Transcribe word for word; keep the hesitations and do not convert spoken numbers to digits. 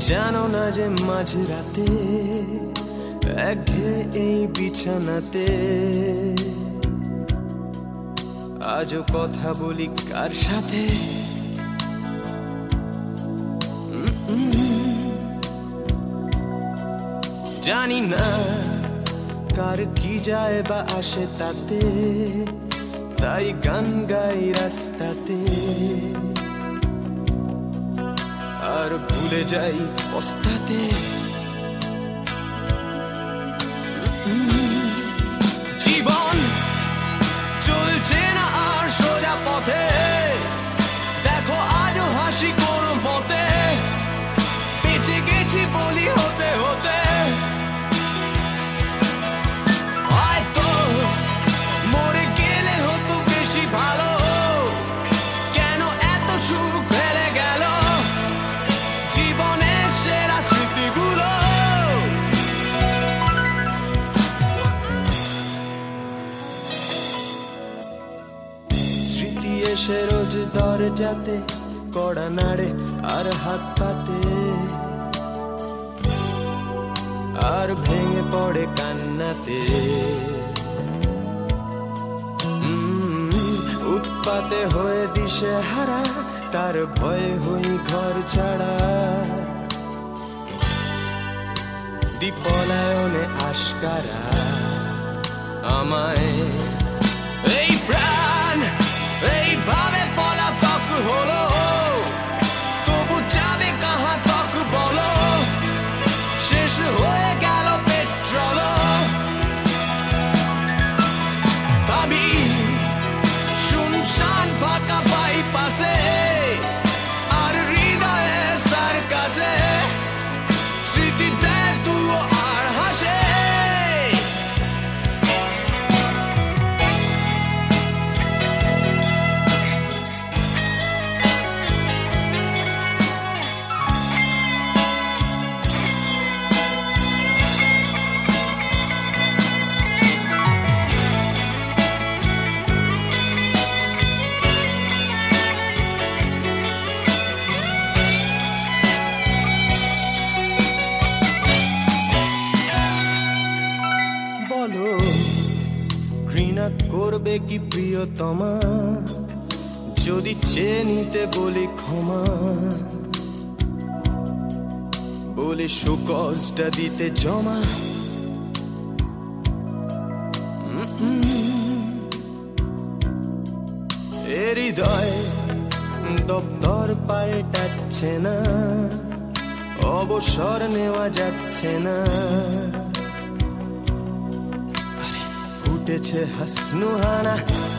জানো না যে মাঝরাতে একঘেয়ে এই বিছানাতে আজও কথা বলি কার সাথে? জানি না কার কি যায় বা আসে তাতে, তাই গান গাই রাস্তাতে আর ভুলে যাই পস্তাতে। জীবন চলছে না আর সোজা পথে, দেখো আজও হাসি কোন মতে বেঁচে গেছি বলি হতে হতে। হয়তো মরে গেলে হতো বেশি ভালো, কেন এত সুখ ফেলে গেল জীবনের সেরা স্মৃতিগুলো। স্মৃতি এসে রোজ দরজাতে কড়া নাড়ে আর হাত পাতে, আর ভেঙে পড়ে কান্নাতে। উৎপাতে হয়ে দিশে হারা, তার ভয়ে হই ঘর ছাড়া। দীপলায়নে আশকারা আমায় এই প্রাণ এইভাবে পলাতক হলো, তবু যাবে কাহা তক বলো? শেষ হয়ে গেল পেট্রোল। আমি শুনশান ফাঁকা বাইপাসে, আর হৃদয়ে সার্কাসে স্মৃতিতে তুও আর হাসে। বলো ঘৃণা করবে কি প্রিয়তমা যদি চেয়ে নিতে বলি ক্ষমা, বলে সুকজটা দিতে জমা। এ হৃদয় দপ্তর পাল্টাচ্ছে না, অবসর নেওয়া যাচ্ছে না। উঠেছে হাসনুহানা